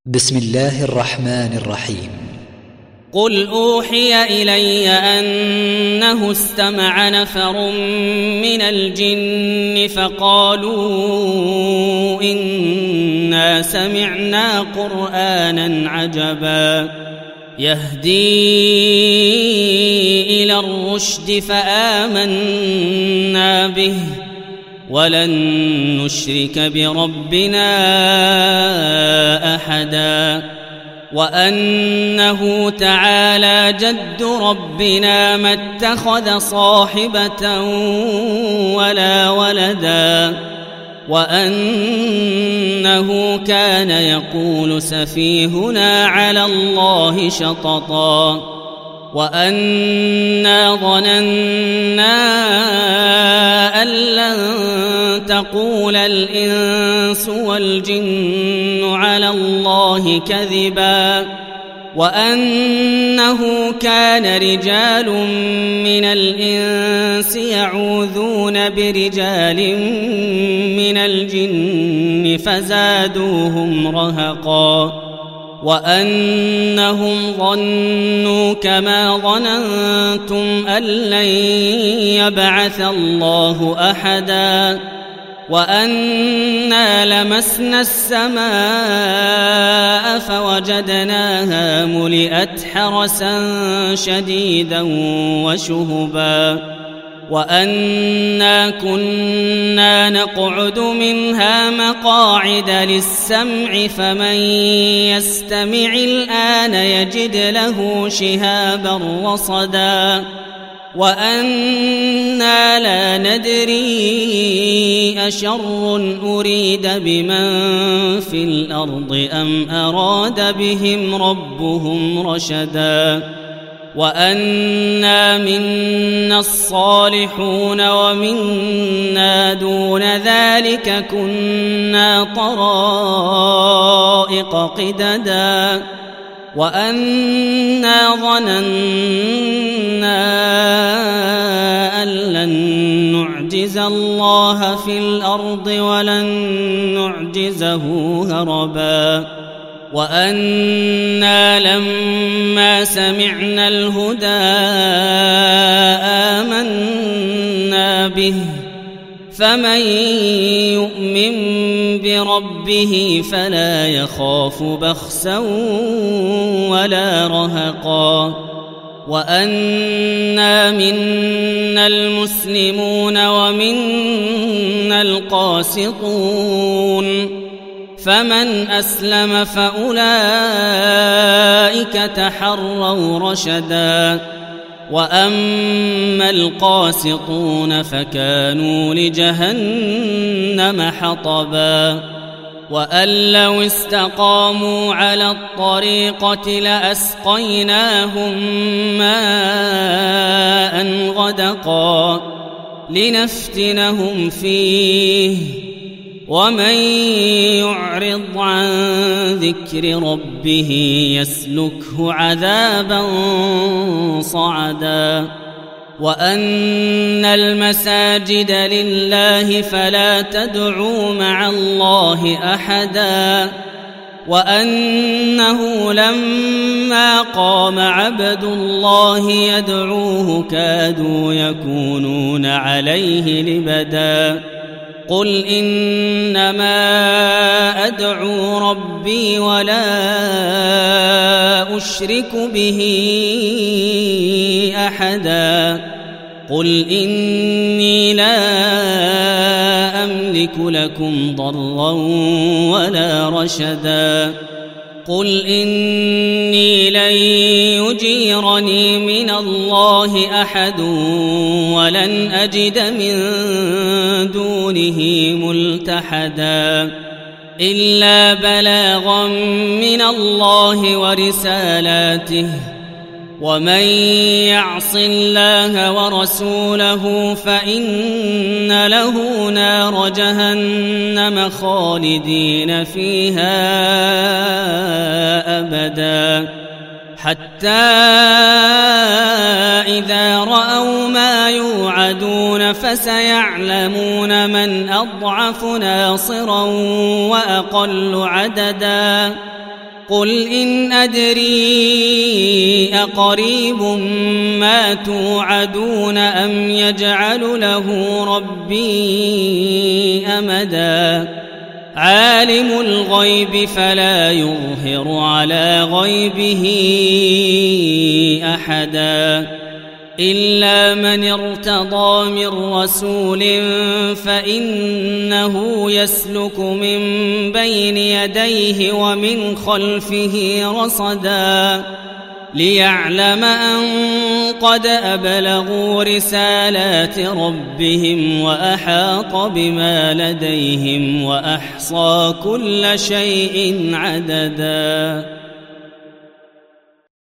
بسم الله الرحمن الرحيم. قل أوحي إلي أنه استمع نفر من الجن فقالوا إنا سمعنا قرآنا عجبا يهدي إلى الرشد فآمنا به ولن نشرك بربنا أحدا وأنه تعالى جد ربنا ما اتخذ صاحبة ولا ولدا وأنه كان يقول سفيهنا على الله شططا وأنا ظننا أن لن تقول الإنس والجن على الله كذبا وأنه كان رجال من الإنس يعوذون برجال من الجن فزادوهم رهقا وأنهم ظنوا كما ظننتم أن لن يبعث الله أحدا وأنا لمسنا السماء فوجدناها ملئت حرسا شديدا وشهبا وأنا كنا نقعد منها مقاعد للسمع فمن يستمع الآن يجد له شهابا رصدا وأنا لا ندري أشر أريد بمن في الأرض أم أراد بهم ربهم رشدا وأنا منا الصالحون ومنا دون ذلك كنا طرائق قددا وأنا ظننا أن لن نعجز الله في الأرض ولن نعجزه هربا وأنا لما سمعنا الهدى آمنا به فمن يؤمن بربه فلا يخاف بخسا ولا رهقا وأنا منا المسلمون ومنا القاسطون فمن أسلم فأولئك تحروا رشدا وأما القاسطون فكانوا لجهنم حطبا وأن لو استقاموا على الطريقة لأسقيناهم ماء غدقا لنفتنهم فيه ومن يعرض عن ذكر ربه يسلكه عذابا صعدا وأن المساجد لله فلا تدعوا مع الله أحدا وأنه لما قام عبد الله يدعوه كادوا يكونون عليه لبدا قل إنما أدعو ربي ولا أشرك به أحدا قل إني لا أملك لكم ضرا ولا رشدا قل إني لن يجيرني من الله أحد ولن أجد من دونه ملتحدا إلا بلاغا من الله ورسالاته ومن يعص الله ورسوله فإن له نار جهنم خالدين فيها أبدا حتى إذا رأوا ما يوعدون فسيعلمون من أضعف ناصرا وأقل عددا قل إن أدري أقريب ما توعدون أم يجعل له ربي أمدا عالم الغيب فلا يظهر على غيبه أحدا إلا من ارتضى من رسول فإنه يسلك من بين يديه ومن خلفه رصدا ليعلم أن قد أبلغوا رسالات ربهم وأحاط بما لديهم وأحصى كل شيء عددا.